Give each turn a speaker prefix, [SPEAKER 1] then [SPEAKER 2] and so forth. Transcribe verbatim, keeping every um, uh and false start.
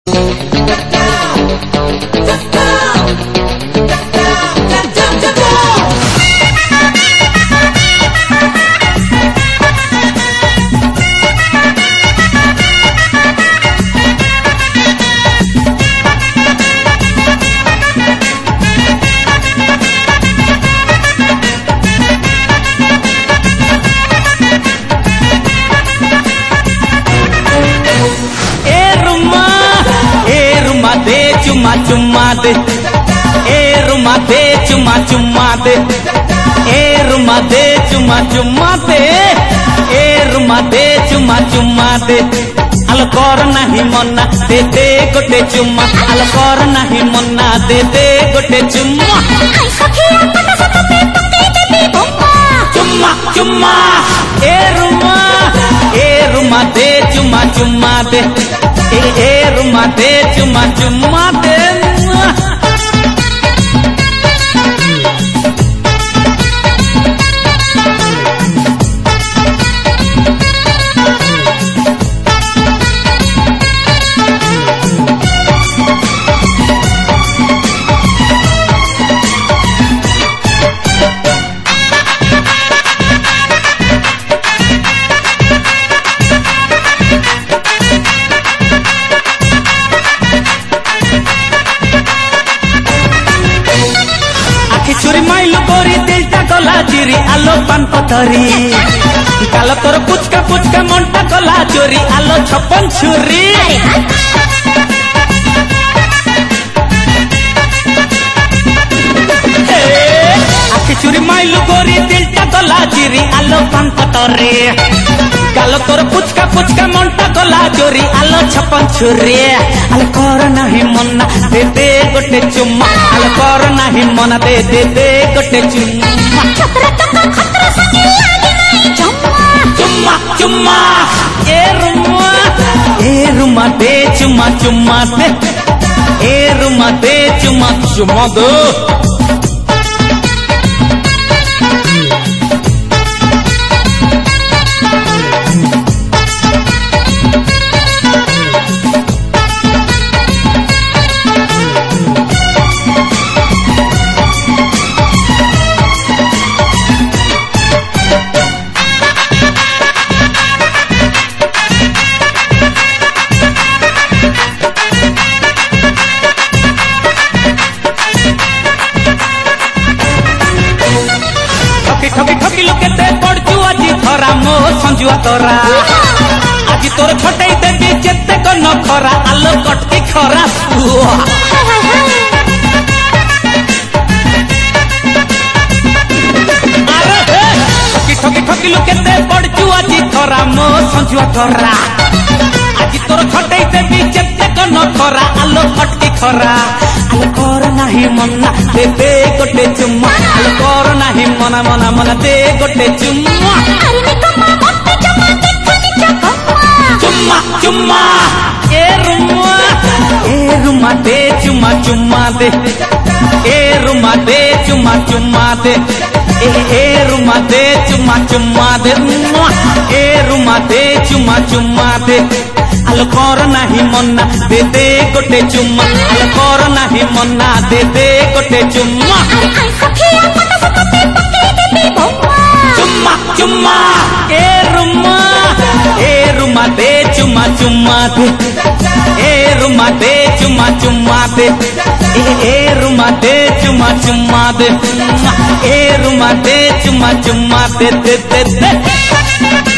[SPEAKER 1] चुम्मा चुम्मा दे ए रुमा दे चुम्मा चुम्मा दे ए रुमा दे चुम्मा चुम्मा दे ए रुमा दे चुम्मा चुम्मा दे अल कर नहीं मन्ना दे दे गोटे चुम्मा अल कर नहीं मन्ना दे दे गोटे चुम्मा चुम्मा चुम्मा ए रुमा ए रुमा दे चुम्मा चुम्मा दे ए ए रुमा दे चुम्मा चुम्मा दे चिरी आलो पान पतरी कालो तोर पुचका पुचका मंटा कला चोरी आलो छप्पन छुरी आखि चुरी माइलु गोरी दिलटा कला चिरी आलो पान पतरी कालो तोर पुचका पुचका मंटा कला चोरी आलो छप्पन छुरी आलो कर नहीं मना दे दे गोटे चुम्मा आलो कर नहीं मना दे दे दे गोटे चुम्मा चुम्मा चुम्मा ए रुमा ए रुमा दे चुम्मा चुम्मा दे ए रुमा दे चुम्मा चुम्मा दो ठकी ठकी लोके ते पड़चू आजी थरा मो संजुआ तोरा आजी तोर छटई देबी जेते को न खरा आलो कटकी खरा अरे ठकी ठकी ठकी लोके ते पड़चू आजी थरा मो संजुआ तोरा आजी तोर छटई देबी जेते को न खरा आलो कटकी खरा आलो कर नहीं मना दे दे गोटे चुम्मा आलो कर नहीं मना मना मना दे गोटे चुम्मा चुम्मा चुम्मा ए रुमा ए रुमा दे चुम्मा चुम्मा दे ए रुमा दे चुम्मा चुम्मा दे ए ए रुमा दे चुम्मा चुम्मा दे ए रुमा दे चुम्मा चुम्मा दे आलो कर नहीं मना दे दे गोटे चुम्मा आलो कर नहीं मना दे दे गोटे चुम्मा चुम्मा चुम्मा ए रुमा ए रुमा दे चुम्मा चुम्मा दे ए रुमा दे चुम्मा चुम्मा दे ए ए रुमा दे चुम्मा चुम्मा दे ए रुमा दे चुम्मा चुम्मा दे दे दे